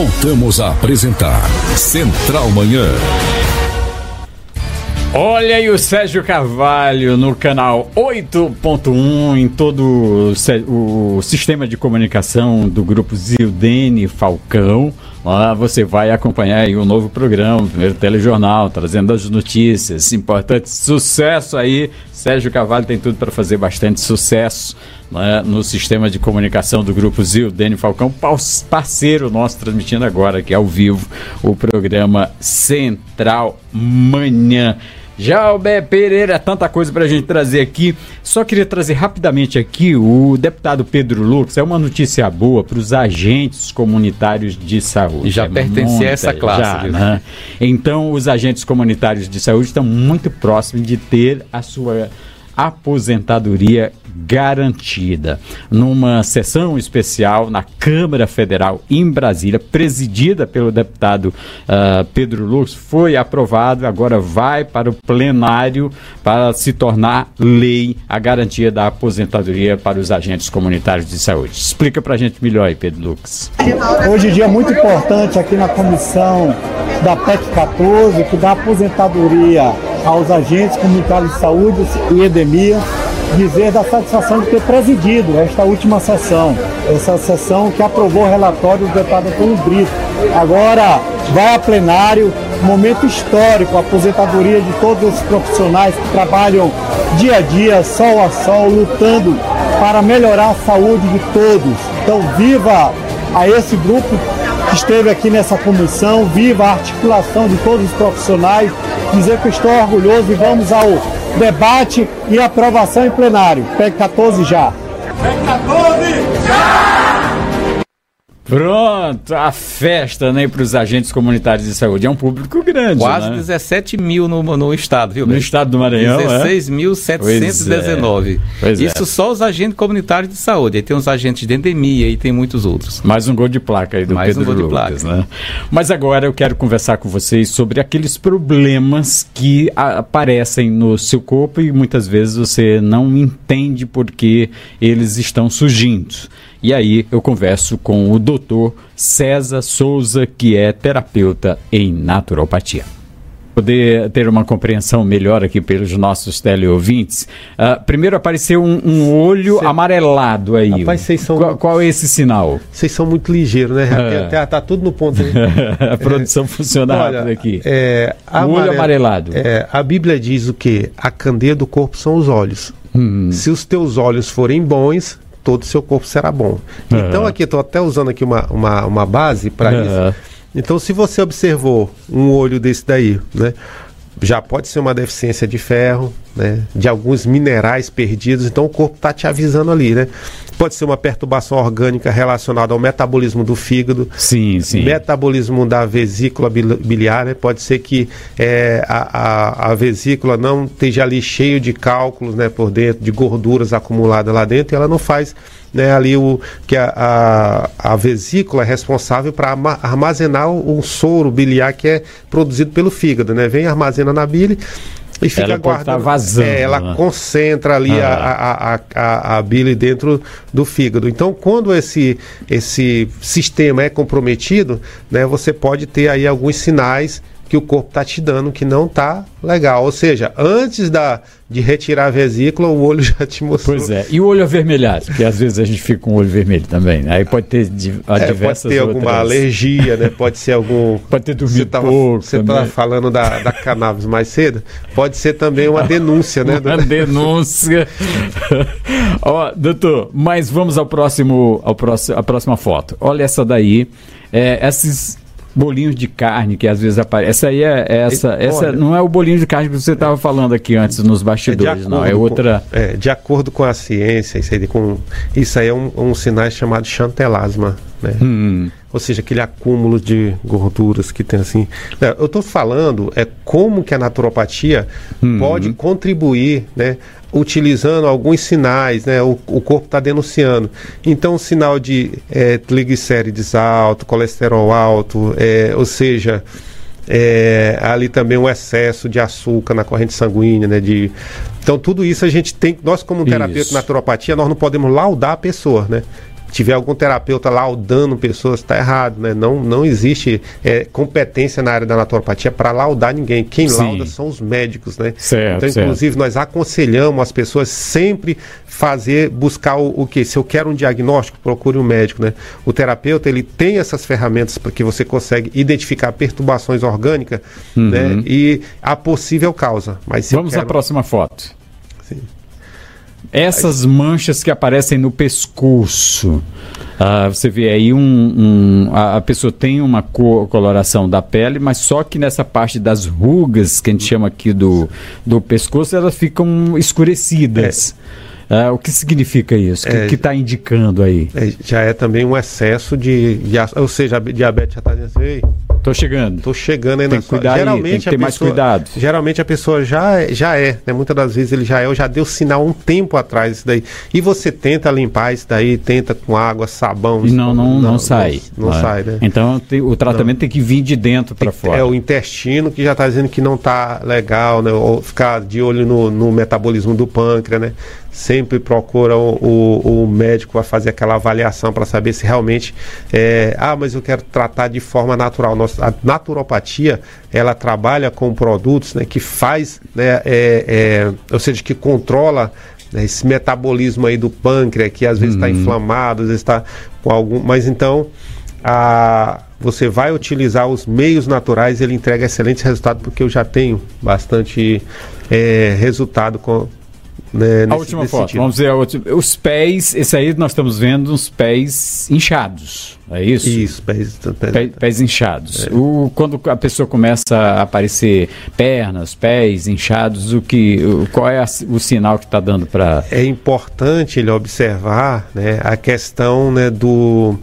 Voltamos a apresentar Central Manhã. Olha aí o Sérgio Carvalho no canal 8.1 em todo o sistema de comunicação do grupo Zildene Falcão. Lá você vai acompanhar aí um novo programa, o primeiro telejornal, trazendo as notícias importantes. Sucesso aí, Sérgio Carvalho tem tudo para fazer bastante sucesso, né, no sistema de comunicação do grupo Zildene Falcão, parceiro nosso, transmitindo agora aqui ao vivo o programa Central Manhã. Jalber Pereira, tanta coisa pra gente trazer aqui. Só queria trazer rapidamente aqui o deputado Pedro Lucas. É uma notícia boa para os agentes comunitários de saúde. Já pertence a essa classe. Né? Então, os agentes comunitários de saúde estão muito próximos de ter a sua aposentadoria garantida. Numa sessão especial na Câmara Federal em Brasília, presidida pelo deputado Pedro Lucas, foi aprovado, agora vai para o plenário para se tornar lei a garantia da aposentadoria para os agentes comunitários de saúde. Explica pra gente melhor aí, Pedro Lucas. Hoje em dia é muito importante aqui na comissão da PEC 14, que dá aposentadoria aos agentes comunitários de saúde e edemia, dizer da satisfação de ter presidido esta última sessão, essa sessão que aprovou o relatório do deputado Antônio Brito. Agora vai a plenário, momento histórico, a aposentadoria de todos esses profissionais que trabalham dia a dia, sol a sol, lutando para melhorar a saúde de todos. Então viva a esse grupo que esteve aqui nessa comissão, viva a articulação de todos os profissionais, dizer que estou orgulhoso e vamos ao debate e aprovação em plenário. PEC 14 já. PEC 14 já! Pronto, a festa, né, para os agentes comunitários de saúde. É um público grande, quase, né? 17 mil no estado, viu? No estado do Maranhão, 16.719. Isso só os agentes comunitários de saúde. Aí tem os agentes de endemia e tem muitos outros. Mais um gol de placa aí do Pedro Lucas, né? Mas agora eu quero conversar com vocês sobre aqueles problemas que aparecem no seu corpo e muitas vezes você não entende por que eles estão surgindo. E aí eu converso com o doutor César Souza, que é terapeuta em naturopatia. Poder ter uma compreensão melhor aqui pelos nossos teleouvintes. Primeiro apareceu um olho amarelado aí. Rapaz, vocês são... Qual é esse sinal? Vocês são muito ligeiros, né? Até tá tudo no ponto aí. A produção funciona rápido aqui. O olho amarelado. A Bíblia diz o quê? A candeia do corpo são os olhos. Se os teus olhos forem bons, todo o seu corpo será bom. Então aqui, estou até usando aqui uma base para isso. Então, se você observou um olho desse daí, né, já pode ser uma deficiência de ferro, né, de alguns minerais perdidos, então o corpo está te avisando ali, né? Pode ser uma perturbação orgânica relacionada ao metabolismo do fígado, metabolismo da vesícula biliar, né? Pode ser que a vesícula não esteja ali cheio de cálculos, né, por dentro, de gorduras acumuladas lá dentro, e ela não faz, né, ali a vesícula é responsável para armazenar o soro biliar que é produzido pelo fígado, né? Vem, armazena na bile e fica guardando. Vazando, ela concentra ali a bile dentro do fígado. Então, quando esse sistema é comprometido, né, você pode ter aí alguns sinais que o corpo está te dando que não está legal. Ou seja, antes de retirar a vesícula, o olho já te mostrou. Pois é. E o olho avermelhado? Porque às vezes a gente fica com o olho vermelho também. Aí pode ter diversas pode ter alguma alergia, né? Pode ser algum... Pode ter dormido pouco. Você estava falando da cannabis mais cedo. Pode ser também uma denúncia, né? Uma denúncia. Ó, doutor, mas vamos à próxima foto. Olha essa daí. Esses bolinhos de carne que às vezes aparecem. Essa não é o bolinho de carne que você estava falando aqui antes nos bastidores, não. É outra. De acordo com a ciência, isso aí é um sinal chamado chantelasma, né? Ou seja, aquele acúmulo de gorduras que tem assim. Eu estou falando como que a naturopatia pode contribuir, né? Utilizando alguns sinais, né? O corpo está denunciando. Então, sinal de triglicérides alto, colesterol alto, ou seja, ali também um excesso de açúcar na corrente sanguínea, né? Então, tudo isso a gente tem, nós como terapeuta de naturopatia, nós não podemos laudar a pessoa, né? tiver algum terapeuta laudando pessoas, está errado, né? Não existe competência na área da naturopatia para laudar ninguém. Quem lauda são os médicos, né? Certo, então, inclusive, nós aconselhamos as pessoas sempre buscar o quê? Se eu quero um diagnóstico, procure um médico, né? O terapeuta, ele tem essas ferramentas para que você consegue identificar perturbações orgânicas, né? E a possível causa. Mas vamos à próxima foto. Sim. Essas manchas que aparecem no pescoço, você vê aí a pessoa tem uma coloração da pele, mas só que nessa parte das rugas, que a gente chama aqui do pescoço, elas ficam escurecidas. O que significa isso? O que está indicando aí? Já é também um excesso ou seja, a diabetes já está dizendo assim, Tô chegando aí tem que cuidar geralmente aí, tem que ter mais cuidado. Geralmente a pessoa já é, né? Muitas das vezes ele já deu sinal um tempo atrás isso daí. E você tenta limpar isso daí, tenta com água, sabão. E não sai. Não sai, né? Então o tratamento tem que vir de dentro para fora. É o intestino que já está dizendo que não está legal, né? Ou ficar de olho no metabolismo do pâncreas, né? Sempre procura o médico a fazer aquela avaliação para saber se realmente mas eu quero tratar de forma natural. A naturopatia, ela trabalha com produtos, né, que faz, né, ou seja, que controla, né, esse metabolismo aí do pâncreas, que às vezes está inflamado, às vezes está com algum... Mas então, você vai utilizar os meios naturais, ele entrega excelentes resultados, porque eu já tenho bastante resultado com... Né, a última foto, sentido. Vamos ver os pés, esse aí nós estamos vendo uns pés inchados, é isso? Isso, pés inchados. Quando a pessoa começa a aparecer pernas, pés inchados, qual é o sinal que está dando para... É importante ele observar, né, a questão, né, do...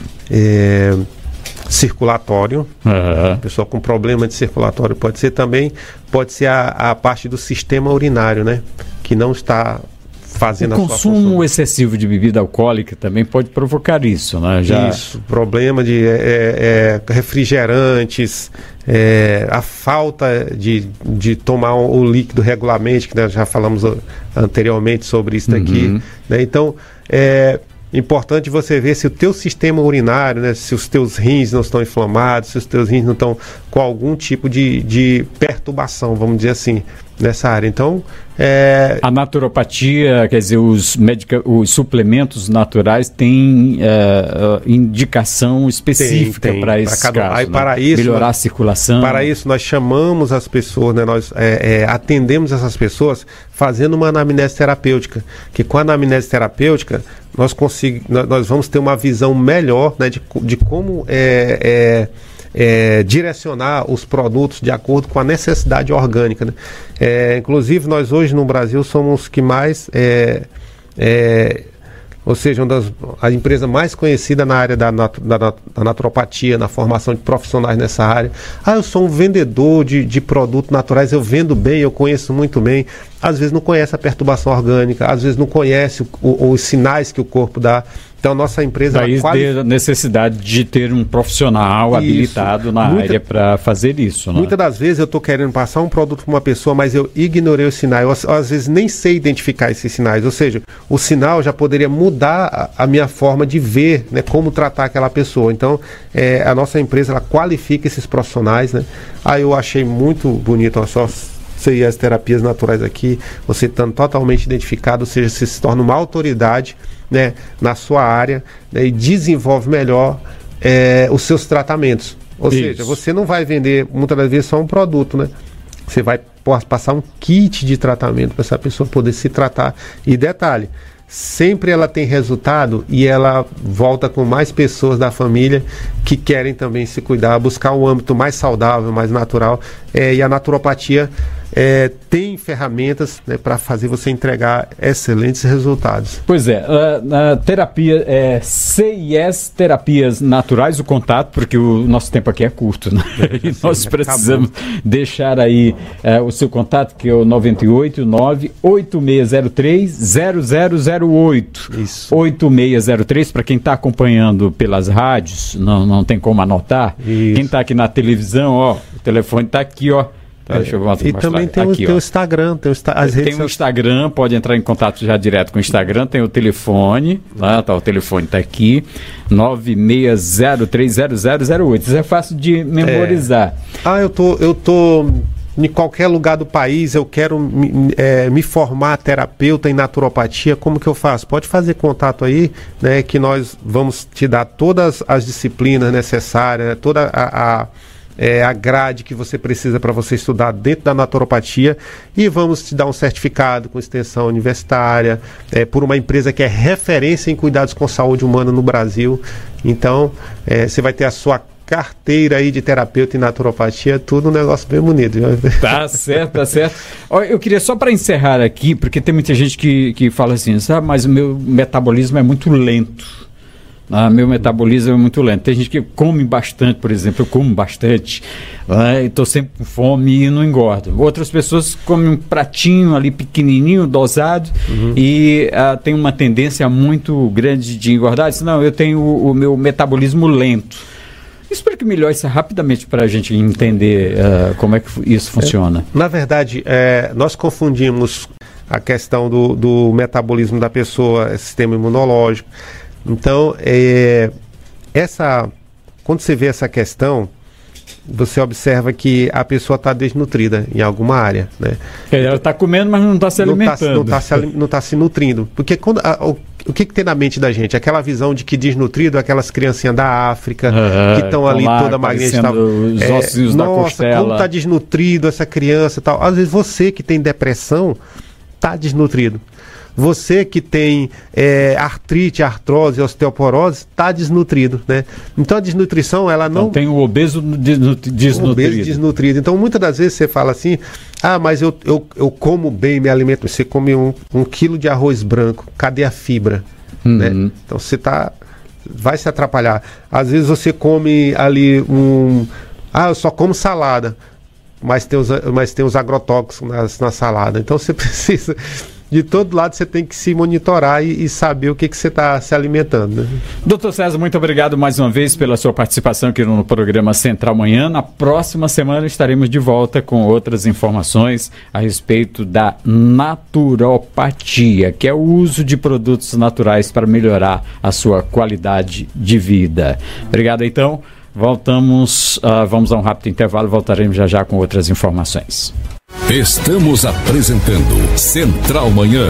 circulatório, a pessoa com problema de circulatório pode ser a parte do sistema urinário, né, que não está fazendo a sua função. O consumo excessivo de bebida alcoólica também pode provocar isso, né? Isso, problema de refrigerantes, a falta de tomar o líquido regularmente, que nós já falamos anteriormente sobre isso daqui, né? Então, importante você ver se o teu sistema urinário, né, se os teus rins não estão inflamados, se os teus rins não estão com algum tipo de perturbação, vamos dizer assim, nessa área. Então, a naturopatia, quer dizer, os suplementos naturais têm indicação específica para esse caso, aí, né? Para isso, melhorar a circulação. Para isso, nós chamamos as pessoas, né, nós atendemos essas pessoas fazendo uma anamnese terapêutica, que com a anamnese terapêutica nós vamos ter uma visão melhor, né, de como direcionar os produtos de acordo com a necessidade orgânica, né? Inclusive, nós hoje no Brasil somos os que mais, ou seja, a empresa mais conhecida na área da naturopatia, na formação de profissionais nessa área. Eu sou um vendedor de produtos naturais, eu vendo bem, eu conheço muito bem. Às vezes não conhece a perturbação orgânica, às vezes não conhece os sinais que o corpo dá. Então, nossa empresa... Daí a necessidade de ter um profissional habilitado na área para fazer isso, né? Muitas das vezes eu estou querendo passar um produto para uma pessoa, mas eu ignorei os sinais. Eu, às vezes, nem sei identificar esses sinais. Ou seja, o sinal já poderia mudar a minha forma de ver, né, como tratar aquela pessoa. Então, a nossa empresa, ela qualifica esses profissionais, né? Eu achei muito bonito, só... Você e as terapias naturais aqui, você estando totalmente identificado, ou seja, você se torna uma autoridade, né, na sua área, né, e desenvolve melhor os seus tratamentos. Ou seja, você não vai vender muitas das vezes só um produto, né? Você vai passar um kit de tratamento para essa pessoa poder se tratar. E detalhe, sempre ela tem resultado e ela volta com mais pessoas da família que querem também se cuidar, buscar um âmbito mais saudável, mais natural. E a naturopatia tem ferramentas, né, para fazer você entregar excelentes resultados. Pois a terapia CIS Terapias Naturais, o contato, porque o nosso tempo aqui é curto, né? E nós precisamos deixar aí o seu contato, que é o 989-8603-0008. Isso. 8603, para quem está acompanhando pelas rádios, não tem como anotar. Isso. Quem está aqui na televisão, o telefone está aqui, Deixa eu mostrar. E também tem aqui, o Instagram, as redes tem o Instagram, pode entrar em contato já direto com o Instagram, tem o telefone, o telefone está aqui, 96030008. Isso é fácil de memorizar. Eu tô em qualquer lugar do país, eu quero me formar terapeuta em naturopatia, como que eu faço? Pode fazer contato aí, né, que nós vamos te dar todas as disciplinas necessárias, né, toda a grade que você precisa para você estudar dentro da naturopatia, e vamos te dar um certificado com extensão universitária, por uma empresa que é referência em cuidados com saúde humana no Brasil. Então, você vai ter a sua carteira aí de terapeuta em naturopatia, tudo um negócio bem bonito. Tá certo. Eu queria só para encerrar aqui, porque tem muita gente que fala assim, sabe, mas o meu metabolismo é muito lento. Meu metabolismo é muito lento. Tem gente que come bastante, por exemplo, eu como bastante, estou sempre com fome e não engordo. Outras pessoas comem um pratinho ali pequenininho, dosado, e tem uma tendência muito grande de engordar. Diz, não, eu tenho o meu metabolismo lento. Explique melhor isso rapidamente para a gente entender como é que isso funciona. Na verdade, nós confundimos a questão do metabolismo da pessoa, sistema imunológico. Então, quando você vê essa questão, você observa que a pessoa está desnutrida em alguma área, né? Ela está comendo, mas não está se alimentando. Não está se nutrindo. Porque o que tem na mente da gente? Aquela visão de que desnutrido é aquelas criancinhas da África, que estão ali toda magrinha. Os ossinhos da costela. Como está desnutrido essa criança e tal. Às vezes você que tem depressão está desnutrido. Você que tem artrite, artrose, osteoporose, está desnutrido, né? Então a desnutrição, ela não... Então tem o obeso desnutrido. Obeso desnutrido. Então muitas das vezes você fala assim, mas eu como bem, me alimento. Você come um quilo de arroz branco, cadê a fibra? Né? Então você vai se atrapalhar. Às vezes você come ali eu só como salada, mas tem os agrotóxicos na salada. Então você precisa... De todo lado você tem que se monitorar e saber o que você está se alimentando, né? Doutor César, muito obrigado mais uma vez pela sua participação aqui no programa Central Manhã. Na próxima semana estaremos de volta com outras informações a respeito da naturopatia, que é o uso de produtos naturais para melhorar a sua qualidade de vida. Obrigado, então. Vamos a um rápido intervalo, voltaremos já com outras informações. Estamos apresentando Central Manhã.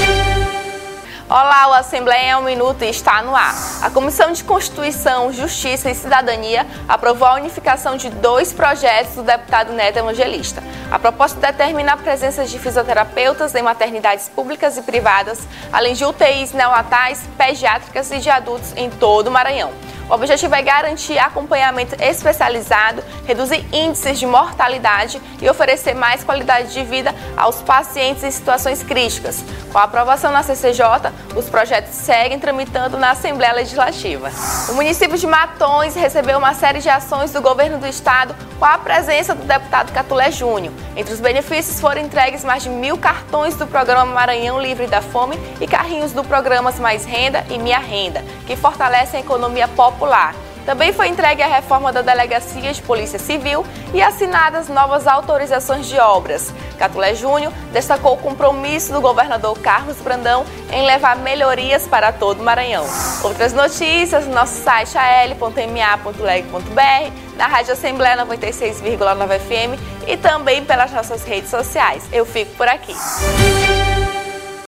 Olá, o Assembleia em um Minuto está no ar. A Comissão de Constituição, Justiça e Cidadania aprovou a unificação de 2 projetos do deputado Neto Evangelista. A proposta determina a presença de fisioterapeutas em maternidades públicas e privadas, além de UTIs neonatais, pediátricas e de adultos em todo o Maranhão. O objetivo é garantir acompanhamento especializado, reduzir índices de mortalidade e oferecer mais qualidade de vida aos pacientes em situações críticas. Com a aprovação na CCJ, os projetos seguem tramitando na Assembleia Legislativa. O município de Matões recebeu uma série de ações do governo do estado com a presença do deputado Catulé Júnior. Entre os benefícios foram entregues mais de 1.000 cartões do programa Maranhão Livre da Fome e carrinhos do programas Mais Renda e Minha Renda, que fortalecem a economia popular. Também foi entregue a reforma da Delegacia de Polícia Civil e assinadas novas autorizações de obras. Catulé Júnior destacou o compromisso do governador Carlos Brandão em levar melhorias para todo o Maranhão. Outras notícias no nosso site al.ma.leg.br, na Rádio Assembleia 96,9 FM e também pelas nossas redes sociais. Eu fico por aqui.